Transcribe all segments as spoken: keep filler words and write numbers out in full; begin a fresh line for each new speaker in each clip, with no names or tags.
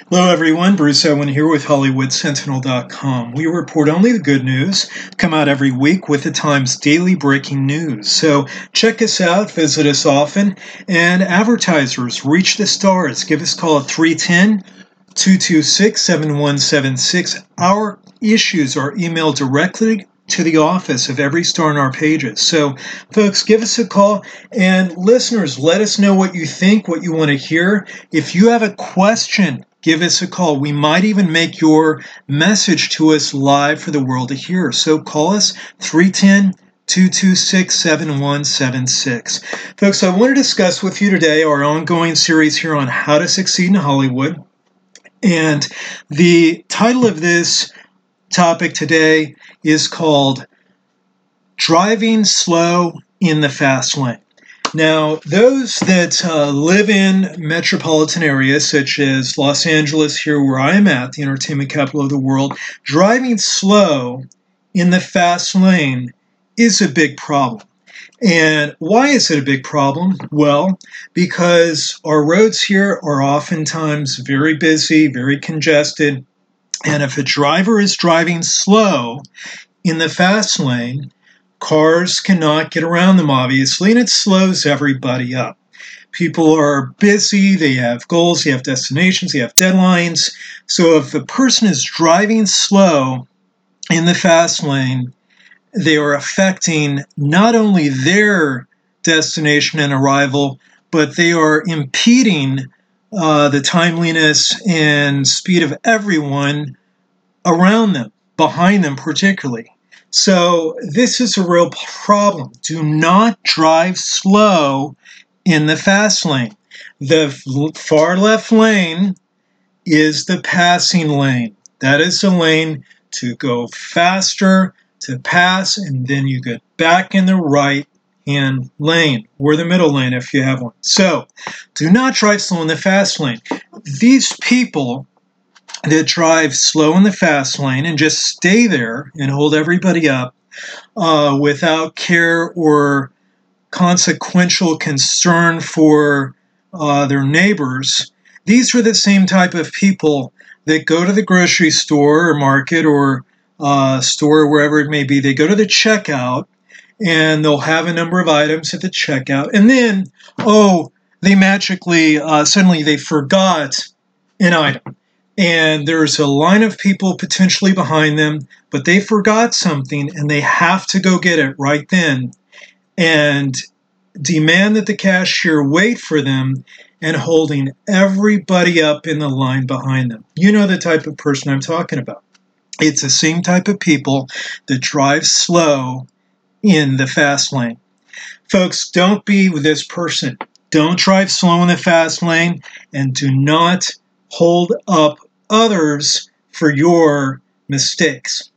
Hello everyone, Bruce Owen here with Hollywood Sentinel dot com. We report only the good news, come out every week with the Times daily breaking news. So check us out, visit us often, and advertisers, reach the stars. Give us a call at three one zero, two two six, seven one seven six. Our issues are emailed directly to the office of every star on our pages. So, folks, give us a call. And listeners, let us know what you think, what you want to hear. If you have a question, give us a call. We might even make your message to us live for the world to hear. So call us three one zero, two two six, seven one seven six. Folks, I want to discuss with you today our ongoing series here on how to succeed in Hollywood. And the title of this topic today is called Driving Slow in the Fast Lane. Now, those that uh, live in metropolitan areas such as Los Angeles, here where I am at, the entertainment capital of the world, driving slow in the fast lane is a big problem. And why is it a big problem? Well, because our roads here are oftentimes very busy, very congested, and if a driver is driving slow in the fast lane, cars cannot get around them, obviously, and it slows everybody up. People are busy, they have goals, they have destinations, they have deadlines. So if a person is driving slow in the fast lane, they are affecting not only their destination and arrival, but they are impeding uh, the timeliness and speed of everyone around them, behind them particularly. So this is a real problem. Do not drive slow in the fast lane. The far left lane is the passing lane. That is the lane to go faster, to pass, and then you get back in the right hand lane, or the middle lane if you have one. So do not drive slow in the fast lane. These people that drive slow in the fast lane and just stay there and hold everybody up uh, without care or consequential concern for uh, their neighbors, these are the same type of people that go to the grocery store or market or uh, store, wherever it may be. They go to the checkout and they'll have a number of items at the checkout. And then, oh, they magically, uh, suddenly they forgot an item. And there's a line of people potentially behind them, but they forgot something and they have to go get it right then and demand that the cashier wait for them and holding everybody up in the line behind them. You know the type of person I'm talking about. It's the same type of people that drive slow in the fast lane. Folks, don't be with this person. Don't drive slow in the fast lane and do not hold up others for your mistakes.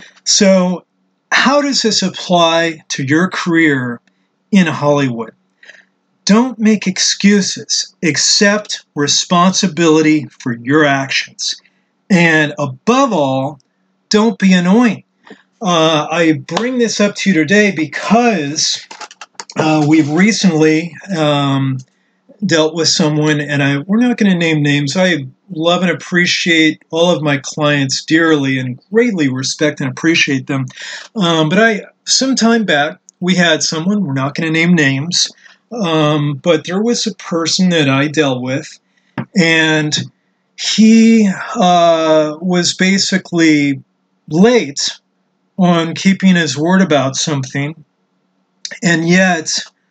So, how does this apply to your career in Hollywood? Don't make excuses. Accept responsibility for your actions. And above all, don't be annoying. Uh, I bring this up to you today because uh, we've recently um, dealt with someone, and I we're not going to name names. I love and appreciate all of my clients dearly and greatly respect and appreciate them. Um, but I, some time back, we had someone, we're not going to name names, um, but there was a person that I dealt with, and he uh, was basically late on keeping his word about something, and yet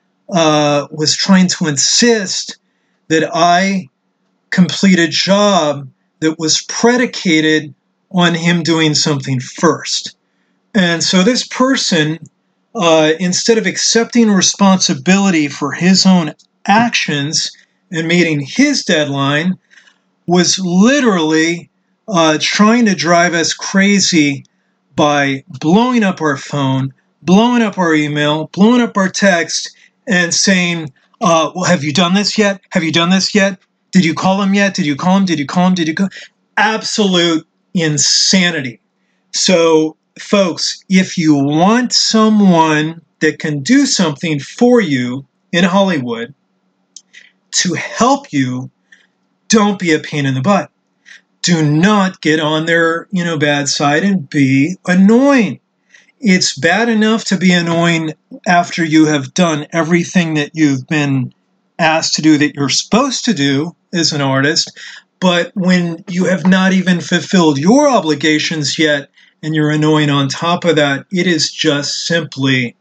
uh, was trying to insist that I complete a job that was predicated on him doing something first. And so this person, uh, instead of accepting responsibility for his own actions and meeting his deadline, was literally uh, trying to drive us crazy by blowing up our phone, blowing up our email, blowing up our text, and saying, uh, well, have you done this yet? Have you done this yet? Did you call him yet? Did you call him? Did you call him? Did you call? Absolute insanity. So, folks, if you want someone that can do something for you in Hollywood to help you, don't be a pain in the butt. do not get on their, you know, bad side and be annoying. It's bad enough to be annoying after you have done everything that you've been asked to do that you're supposed to do as an artist. But when you have not even fulfilled your obligations yet and you're annoying on top of that, it is just simply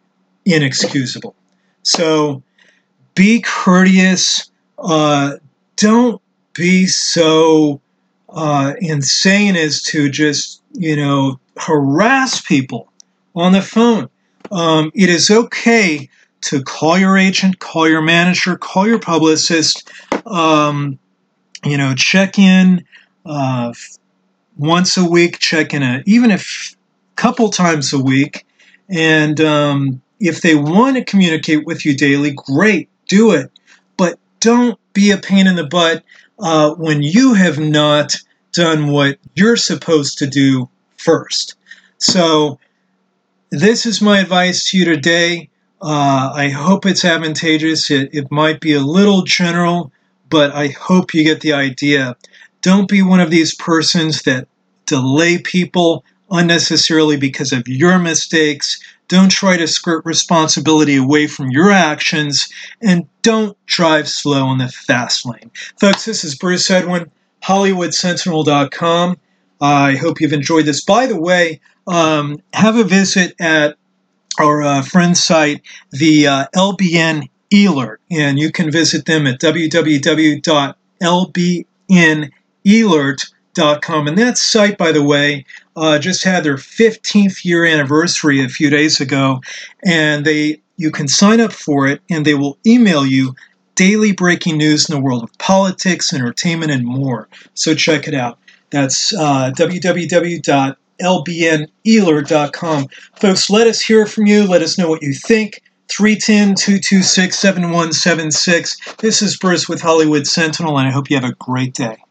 inexcusable. So be courteous. Uh, don't be so uh, insane as to just, you know, harass people on the phone. Um, it is okay to call your agent, call your manager, call your publicist, um, you know, check in uh, once a week, check in a, even a f- couple times a week. And um, if they want to communicate with you daily, great, do it. But don't be a pain in the butt uh, when you have not done what you're supposed to do first. So this is my advice to you today. Uh, I hope it's advantageous. It, it might be a little general, but I hope you get the idea. Don't be one of these persons that delay people unnecessarily because of your mistakes. Don't try to skirt responsibility away from your actions, and don't drive slow on the fast lane. Folks, this is Bruce Edwin, Hollywood Sentinel dot com. I hope you've enjoyed this. By the way, um, have a visit at our uh, friend's site, the uh, L B N eAlert, and you can visit them at w w w dot l b n elert dot com. And that site, by the way, uh, just had their fifteenth year anniversary a few days ago, and they you can sign up for it, and they will email you daily breaking news in the world of politics, entertainment, and more. So check it out. That's uh, w w w dot l b n elert dot com. Folks, let us hear from you. Let us know what you think. three one zero, two two six, seven one seven six. This is Bruce with Hollywood Sentinel, and I hope you have a great day.